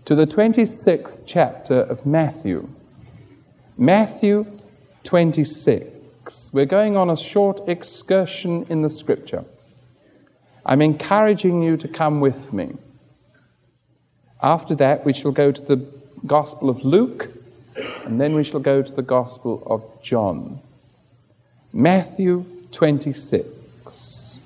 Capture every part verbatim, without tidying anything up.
to the twenty-sixth chapter of Matthew. Matthew twenty-six. We're going on a short excursion in the Scripture. I'm encouraging you to come with me. After that, we shall go to the Gospel of Luke, and then we shall go to the Gospel of John. Matthew twenty-six.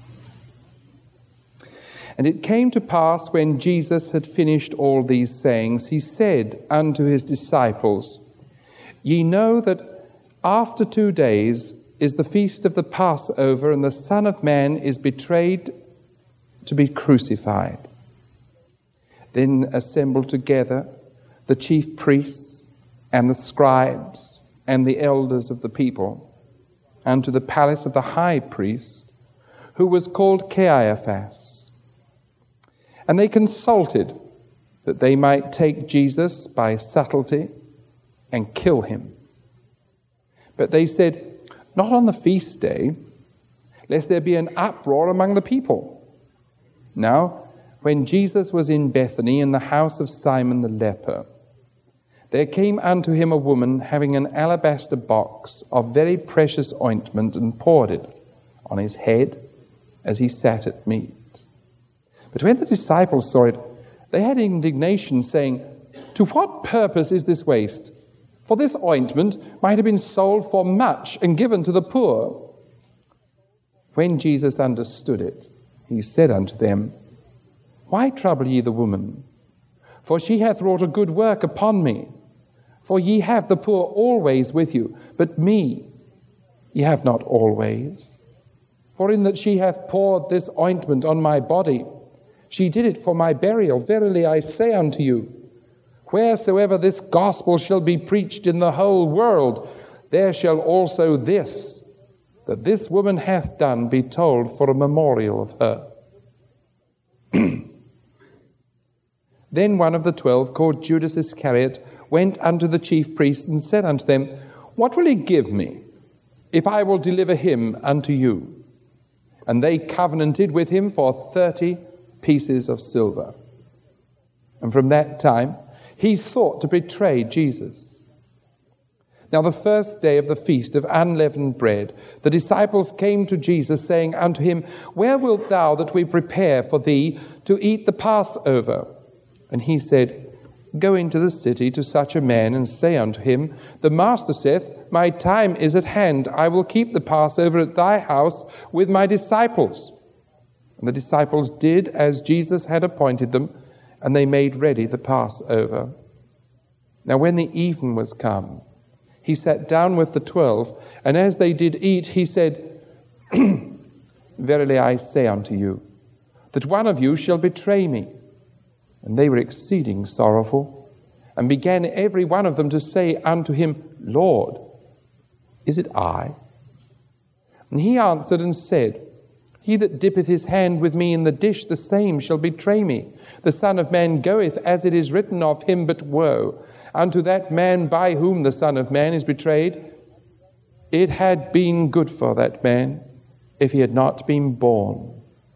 And it came to pass, when Jesus had finished all these sayings, he said unto his disciples, Ye know that after two days is the feast of the Passover, and the Son of Man is betrayed to be crucified. Then assembled together the chief priests and the scribes and the elders of the people unto the palace of the high priest, who was called Caiaphas. And they consulted that they might take Jesus by subtlety and kill him. But they said, Not on the feast day, lest there be an uproar among the people. Now, when Jesus was in Bethany in the house of Simon the leper, there came unto him a woman having an alabaster box of very precious ointment, and poured it on his head as he sat at meat. But when the disciples saw it, they had indignation, saying, To what purpose is this waste? For this ointment might have been sold for much and given to the poor. When Jesus understood it, he said unto them, Why trouble ye the woman? For she hath wrought a good work upon me. For ye have the poor always with you, but me ye have not always. For in that she hath poured this ointment on my body, she did it for my burial. Verily I say unto you, wheresoever this gospel shall be preached in the whole world, there shall also this, that this woman hath done, be told for a memorial of her. Then one of the twelve, called Judas Iscariot, went unto the chief priests and said unto them, What will ye give me, if I will deliver him unto you? And they covenanted with him for thirty pieces of silver. And from that time he sought to betray Jesus. Now the first day of the feast of unleavened bread, the disciples came to Jesus, saying unto him, Where wilt thou that we prepare for thee to eat the Passover? And he said, Go into the city to such a man, and say unto him, The master saith, My time is at hand. I will keep the Passover at thy house with my disciples. And the disciples did as Jesus had appointed them, and they made ready the Passover. Now when the even was come, he sat down with the twelve, and as they did eat, he said, Verily I say unto you, that one of you shall betray me. And they were exceeding sorrowful, and began every one of them to say unto him, Lord, is it I? And he answered and said, He that dippeth his hand with me in the dish, the same shall betray me. The Son of Man goeth as it is written of him, but woe unto that man by whom the Son of Man is betrayed. It had been good for that man if he had not been born.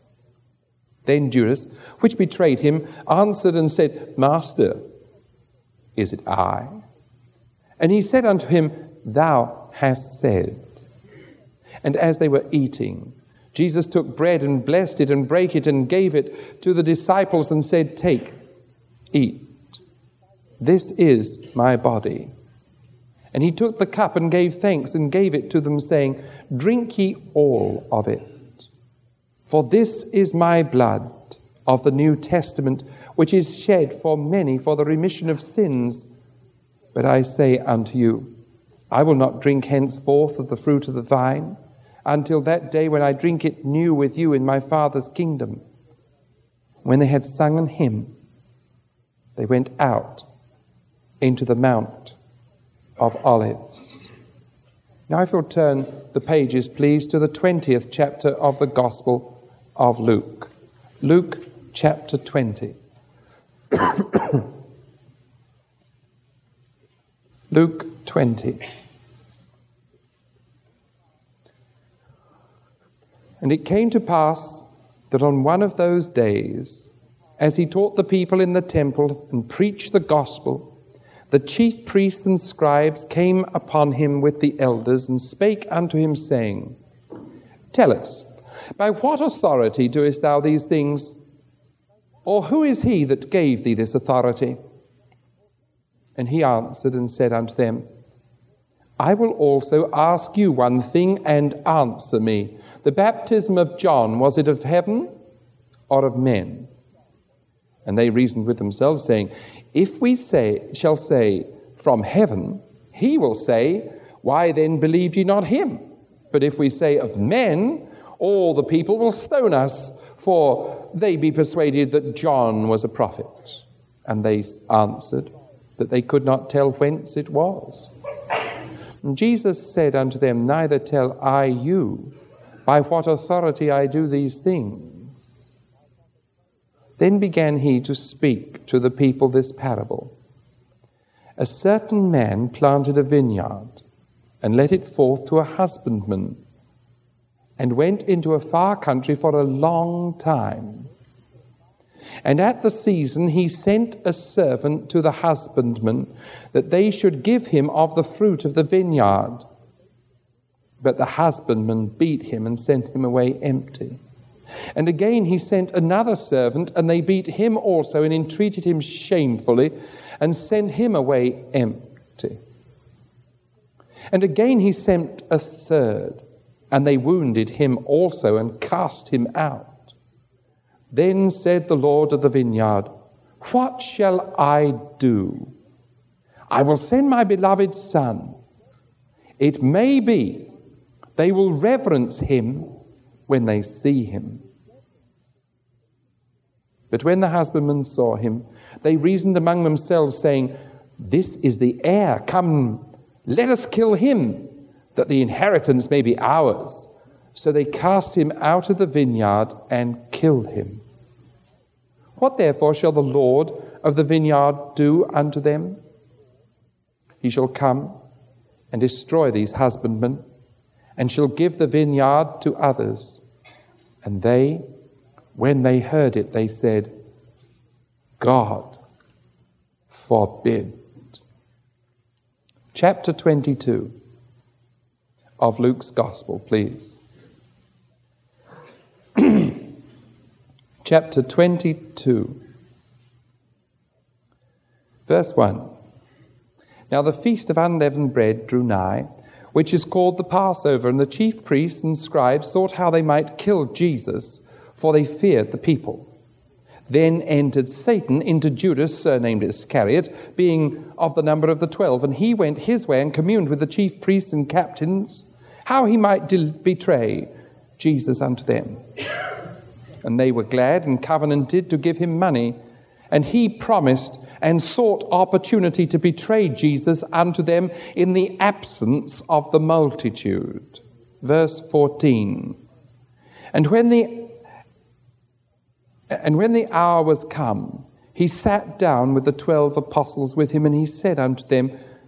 Then Judas, which betrayed him, answered and said, Master, is it I? And he said unto him, Thou hast said. And as they were eating, Jesus took bread and blessed it and brake it and gave it to the disciples and said, Take, eat. This is my body. And he took the cup and gave thanks and gave it to them, saying, Drink ye all of it. For this is my blood of the New Testament, which is shed for many for the remission of sins. But I say unto you, I will not drink henceforth of the fruit of the vine, until that day when I drink it new with you in my Father's kingdom. When they had sung an hymn, they went out into the Mount of Olives. Now if you'll turn the pages, please, to the twentieth chapter of the Gospel of Luke. Luke chapter twenty. Luke twenty. And it came to pass that on one of those days as he taught the people in the temple and preached the gospel, the chief priests and scribes came upon him with the elders and spake unto him, saying, Tell us, by what authority doest thou these things? Or who is he that gave thee this authority? And he answered and said unto them, I will also ask you one thing, and answer me. The baptism of John, was it of heaven or of men? And they reasoned with themselves, saying, If we say shall say, From heaven, he will say, Why then believed ye not him? But if we say of men, all the people will stone us, for they be persuaded that John was a prophet. And they answered that they could not tell whence it was. And Jesus said unto them, Neither tell I you by what authority I do these things. Then began he to speak to the people this parable. A certain man planted a vineyard, and let it forth to a husbandman, and went into a far country for a long time. And at the season he sent a servant to the husbandman, that they should give him of the fruit of the vineyard. But the husbandman beat him and sent him away empty. And again he sent another servant, and they beat him also, and entreated him shamefully, and sent him away empty. And again he sent a third, and they wounded him also, and cast him out. Then said the Lord of the vineyard, What shall I do? I will send my beloved son. It may be they will reverence him when they see him. But when the husbandmen saw him, they reasoned among themselves, saying, This is the heir. Come, let us kill him, that the inheritance may be ours. So they cast him out of the vineyard and killed him. What therefore shall the Lord of the vineyard do unto them? He shall come and destroy these husbandmen, and shall give the vineyard to others. And they, when they heard it, they said, God forbid. Chapter twenty-two of Luke's Gospel, please. Chapter twenty-two, verse one. Now the feast of unleavened bread drew nigh, which is called the Passover, and the chief priests and scribes sought how they might kill Jesus, for they feared the people. Then entered Satan into Judas, surnamed Iscariot, being of the number of the twelve, and he went his way and communed with the chief priests and captains, how he might de- betray Jesus unto them. And they were glad and covenanted to give him money. And he promised and sought opportunity to betray Jesus unto them in the absence of the multitude. Verse fourteen. And when the and when the hour was come, he sat down with the twelve apostles with him, and he said unto them,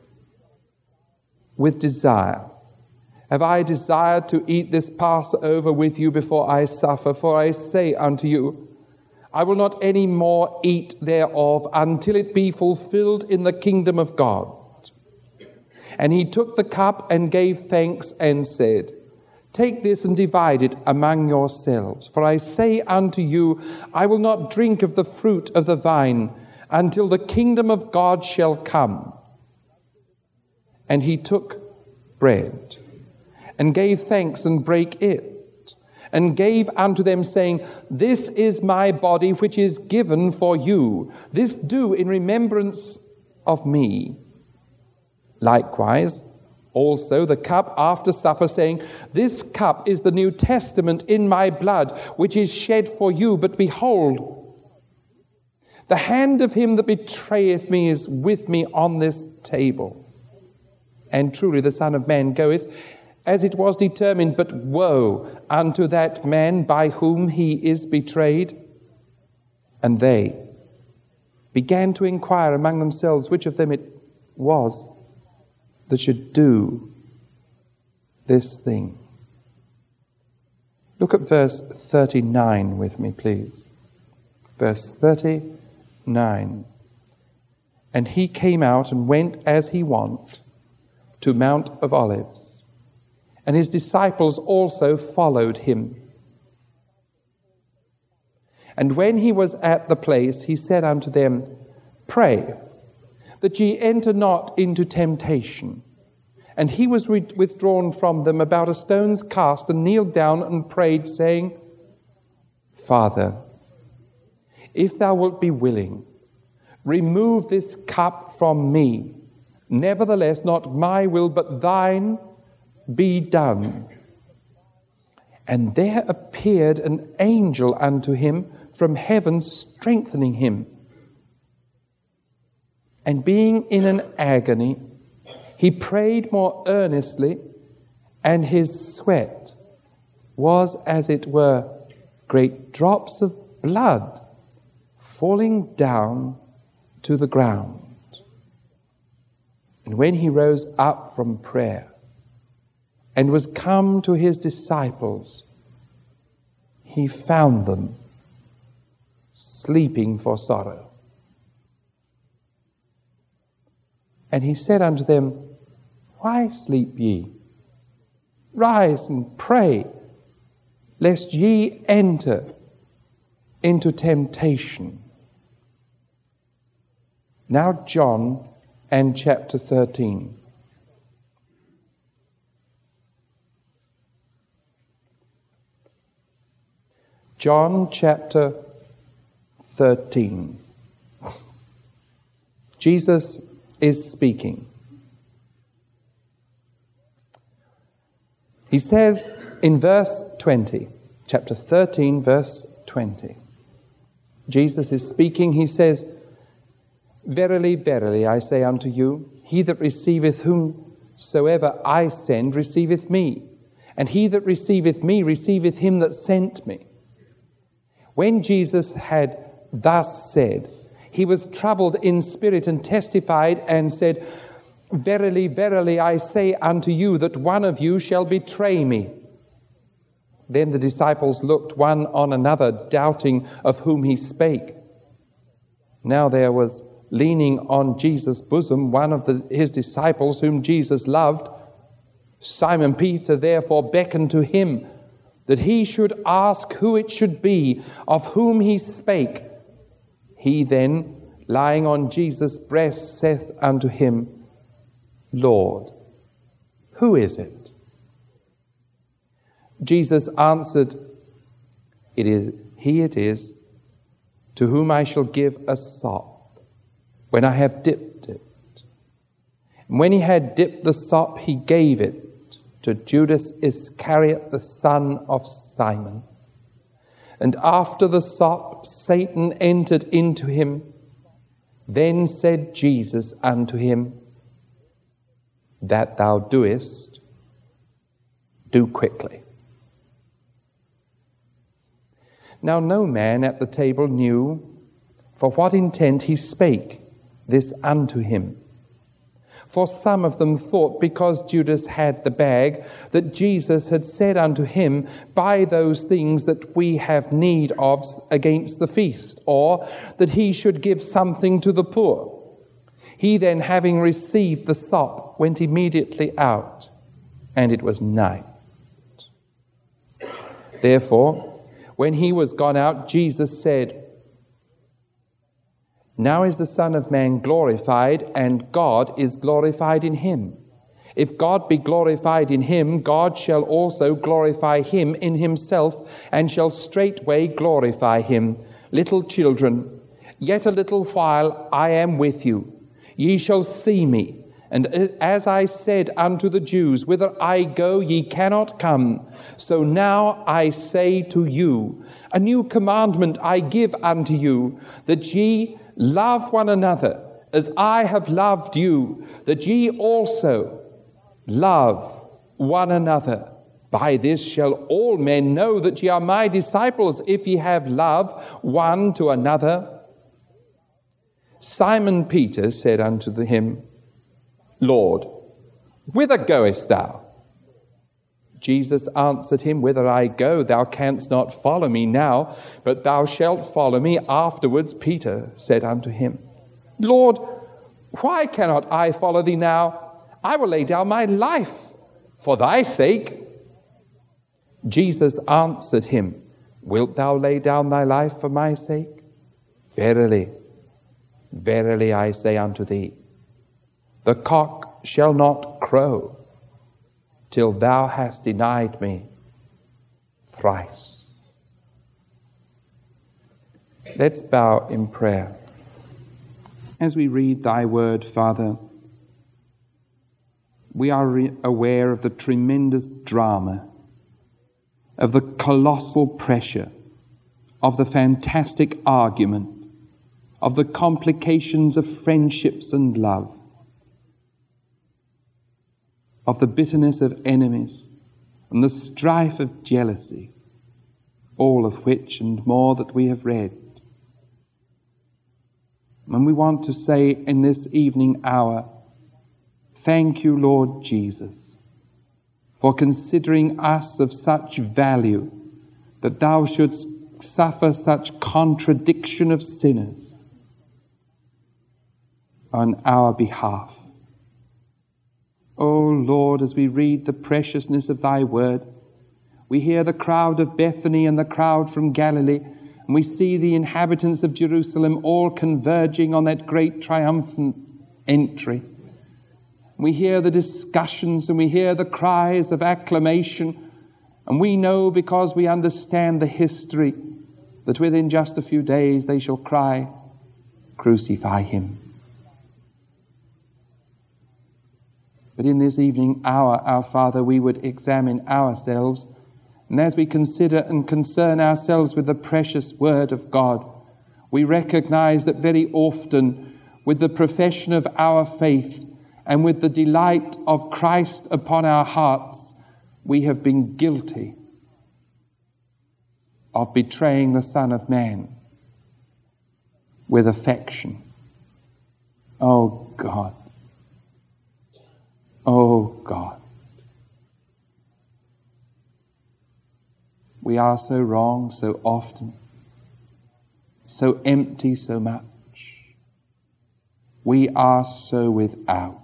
With desire have I desired to eat this Passover with you before I suffer. For I say unto you, I will not any more eat thereof until it be fulfilled in the kingdom of God. And he took the cup and gave thanks and said, Take this and divide it among yourselves. For I say unto you, I will not drink of the fruit of the vine until the kingdom of God shall come. And he took bread and gave thanks and brake it, and gave unto them, saying, This is my body which is given for you. This do in remembrance of me. Likewise, also the cup after supper, saying, This cup is the New Testament in my blood, which is shed for you. But behold, the hand of him that betrayeth me is with me on this table. And truly the Son of Man goeth as it was determined, but woe unto that man by whom he is betrayed. And they began to inquire among themselves which of them it was that should do this thing. Look at verse thirty-nine with me, please. Verse thirty-nine. And he came out and went as he wont to Mount of Olives, and his disciples also followed him. And when he was at the place, he said unto them, Pray, that ye enter not into temptation. And he was re- withdrawn from them about a stone's cast, and kneeled down and prayed, saying, Father, if thou wilt be willing, remove this cup from me. Nevertheless, not my will, but thine be done. And there appeared an angel unto him from heaven, strengthening him. And being in an agony, he prayed more earnestly, and his sweat was, as it were, great drops of blood falling down to the ground. And when he rose up from prayer and was come to his disciples, he found them sleeping for sorrow. And he said unto them, Why sleep ye? Rise and pray, lest ye enter into temptation. Now John and chapter thirteen. John chapter thirteen. Jesus is speaking. He says in verse twenty, chapter thirteen, verse twenty, Jesus is speaking. He says, Verily, verily, I say unto you, he that receiveth whomsoever I send receiveth me, and he that receiveth me receiveth him that sent me. When Jesus had thus said, he was troubled in spirit and testified and said, Verily, verily, I say unto you that one of you shall betray me. Then the disciples looked one on another, doubting of whom he spake. Now there was leaning on Jesus' bosom one of the, his disciples whom Jesus loved. Simon Peter therefore beckoned to him that he should ask who it should be of whom he spake. He then, lying on Jesus' breast, saith unto him, Lord, who is it? Jesus answered, It is he it is, to whom I shall give a sop, when I have dipped it. And when he had dipped the sop, he gave it to Judas Iscariot, the son of Simon. And after the sop, Satan entered into him. Then said Jesus unto him, That thou doest, do quickly. Now no man at the table knew for what intent he spake this unto him. For some of them thought, because Judas had the bag, that Jesus had said unto him, Buy those things that we have need of against the feast, or that he should give something to the poor. He then, having received the sop, went immediately out, and it was night. Therefore, when he was gone out, Jesus said, Now is the Son of Man glorified, and God is glorified in him. If God be glorified in him, God shall also glorify him in himself, and shall straightway glorify him. Little children, yet a little while I am with you. Ye shall see me. And as I said unto the Jews, Whither I go, ye cannot come. So now I say to you, A new commandment I give unto you, that ye love one another, as I have loved you, that ye also love one another. By this shall all men know that ye are my disciples, if ye have love one to another. Simon Peter said unto him, Lord, whither goest thou? Jesus answered him, "Whither I go, thou canst not follow me now, but thou shalt follow me afterwards." Peter said unto him, "Lord, why cannot I follow thee now? I will lay down my life for thy sake." Jesus answered him, "Wilt thou lay down thy life for my sake? Verily, verily I say unto thee, the cock shall not crow till thou hast denied me thrice." Let's bow in prayer. As we read thy word, Father, we are re- aware of the tremendous drama, of the colossal pressure, of the fantastic argument, of the complications of friendships and love, of the bitterness of enemies and the strife of jealousy, all of which and more that we have read. And we want to say in this evening hour, thank you, Lord Jesus, for considering us of such value that thou shouldst suffer such contradiction of sinners on our behalf. O Lord, as we read the preciousness of thy word, we hear the crowd of Bethany and the crowd from Galilee, and we see the inhabitants of Jerusalem all converging on that great triumphant entry. We hear the discussions and we hear the cries of acclamation, and we know, because we understand the history, that within just a few days they shall cry, "Crucify him." But in this evening hour, our Father, we would examine ourselves, and as we consider and concern ourselves with the precious word of God, we recognize that very often, with the profession of our faith and with the delight of Christ upon our hearts, we have been guilty of betraying the Son of Man with affection. Oh God. Oh God. We are so wrong so often, so empty so much. We are so without.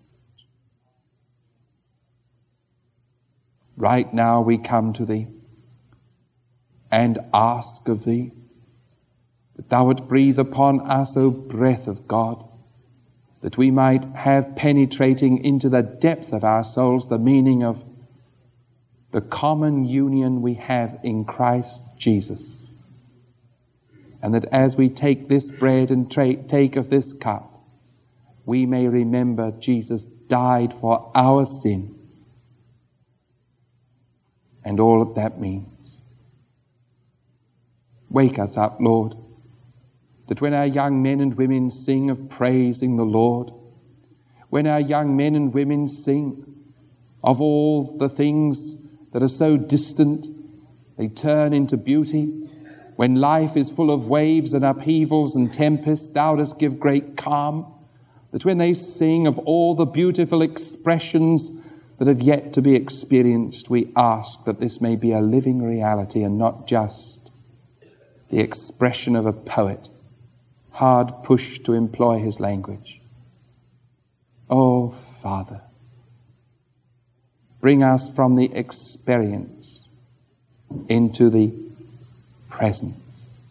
Right now we come to thee and ask of thee that thou would breathe upon us, O breath of God, that we might have penetrating into the depth of our souls the meaning of the common union we have in Christ Jesus. And that as we take this bread and tra- take of this cup, we may remember Jesus died for our sin and all that that means. Wake us up, Lord, that when our young men and women sing of praising the Lord, when our young men and women sing of all the things that are so distant, they turn into beauty. When life is full of waves and upheavals and tempests, thou dost give great calm. That when they sing of all the beautiful expressions that have yet to be experienced, we ask that this may be a living reality and not just the expression of a poet, hard pushed to employ his language. Oh, Father, bring us from the experience into the presence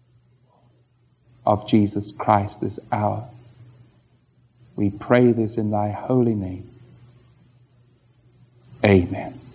of Jesus Christ this hour. We pray this in thy holy name. Amen.